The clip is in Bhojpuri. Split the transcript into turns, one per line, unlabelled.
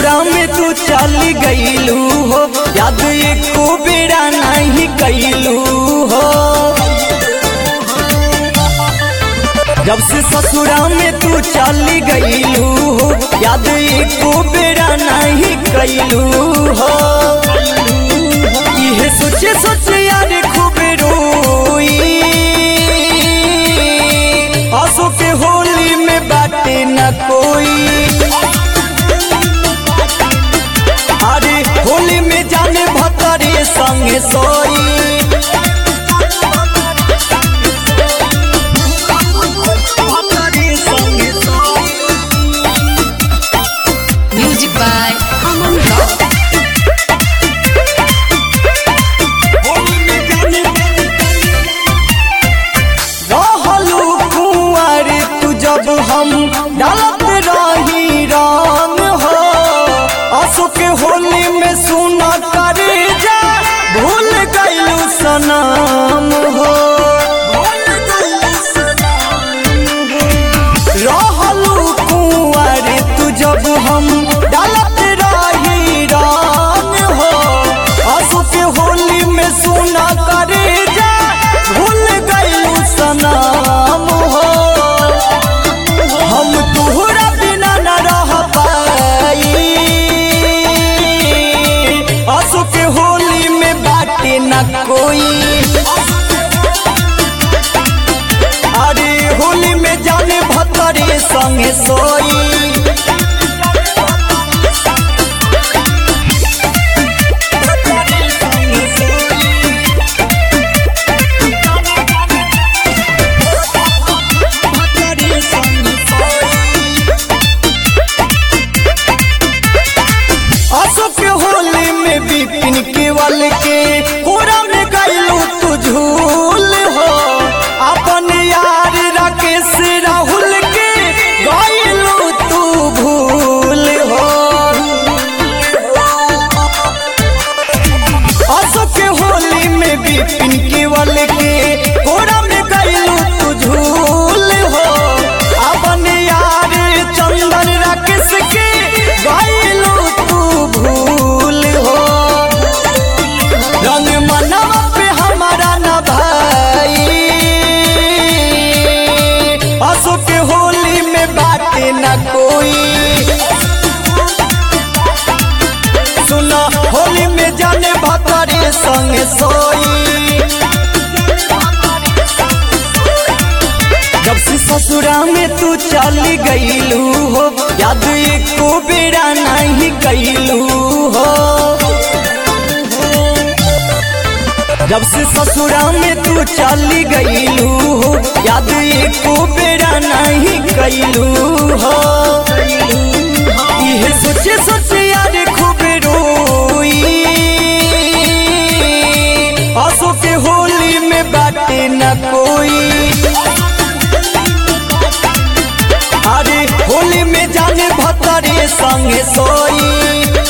ससुरा में तू चली गईलू हो, याद एको बेड़ा नहीं कैलू हो। जब से ससुरा में तू चली गईलू हो, याद एको बेड़ा नहीं कैलू हो। ये सोचे सोचे यार खूब रोई, आंसू के होली में बाटे न कोई। अरे होली में जाने भतरे संगे सोई।
Music by Aman Rock.
रहलू कुंवर तू जब हम डालत रही रंग हो, आंसू के होली में सुना करे जा भूल गईलू सनम हो। रहलू कुंवर तू जब हम डालत रही रंग हो, आंसू के होली में सुना करे जा भूल गईलू सनम हो। हम तुहरा बिना न रह पाई, आंसू के होली में बाटे न कोई। अरे होली में जाने भतरे संगे सोई। आंसू के होली में बिपिन केवल के पूरा में गईलू तू झूल हो। अपन यार राकेश राहुल के गईलू तू भूल हो। आंसू के होली में बिपिन केवल के पूरा में गईलू तू झूल हो। अपन यार चंदन राकेश के गईलू तू भूल हो। रंग मनवा पे हमारा न भाई, आंसू के होली में बाटे न कोई। सुना होली में जाने भतरे संगे सोई। जब से ससुरा में तू चली गईलू हो, याद एको बेड़ा नहीं कैलू हो। जब से ससुरा में तू चली गईलू हो, याद एको बेड़ा नहीं कैलू हो। ये सोचे सोचे यार खूब रोई, आंसू के होली में बाटे न कोई। अरे होली में जाने भतरे संगे सोई।